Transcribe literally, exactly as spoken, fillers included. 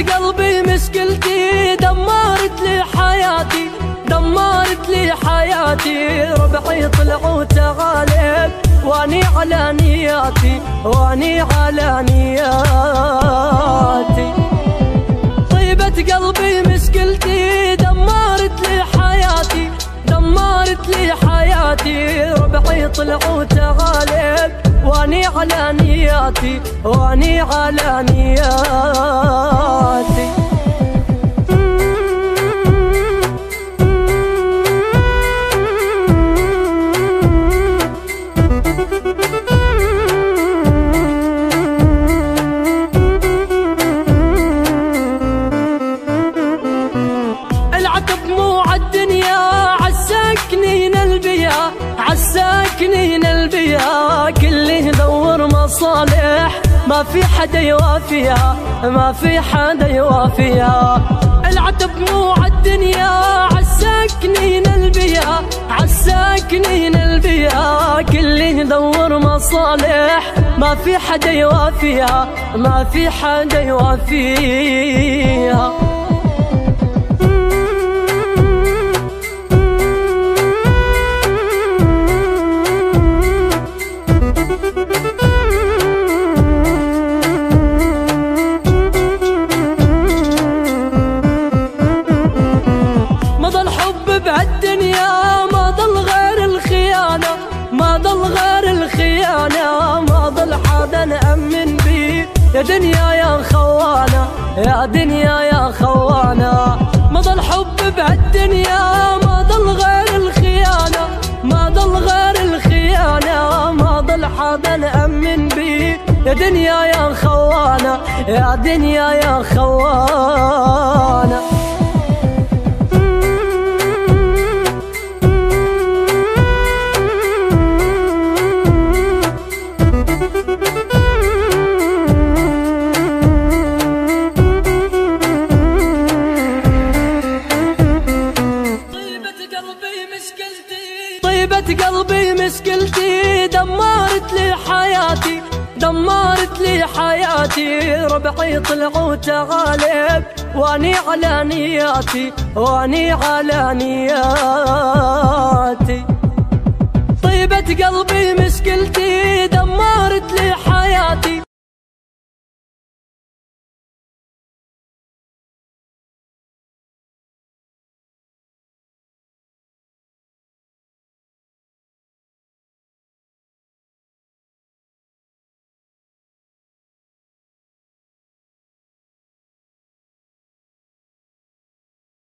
قلبي مشكلتي، دمرت لي حياتي دمرت لي حياتي. ربعي طلعوا تغالب واني على نياتي واني على نياتي. طيبة قلبي مشكلتي، دمرت لي حياتي دمرت لي حياتي. ربعي طلعوا تغالب واني على نياتي واني على نياتي. عالساكنين البيا كل يدور مصالح ما في حدا يوافيها ما في حدا يوافيها. العتب مو عالدنيا عالساكنين البيا عالساكنين البيا كل يدور مصالح ما في حدا يوافيها ما في حدا يوافيها. بهالدنيا ما ضل غير الخيانة ما ضل غير الخيانة. ما ضل حدا نأمن بيه يا دنيا يا خوانة يا دنيا يا خوانة. ما ضل حب بهالدنيا ما ضل غير الخيانة ما ضل غير الخيانة. ما ضل حدا نأمن بيه يا دنيا يا خوانة يا دنيا يا خوانة. طيبة قلبي مشكلتي، دمرت لي حياتي دمرت لي حياتي. ربعي طلعوا تغالب واني على نياتي واني على نياتي. طيبة قلبي مشكلتي،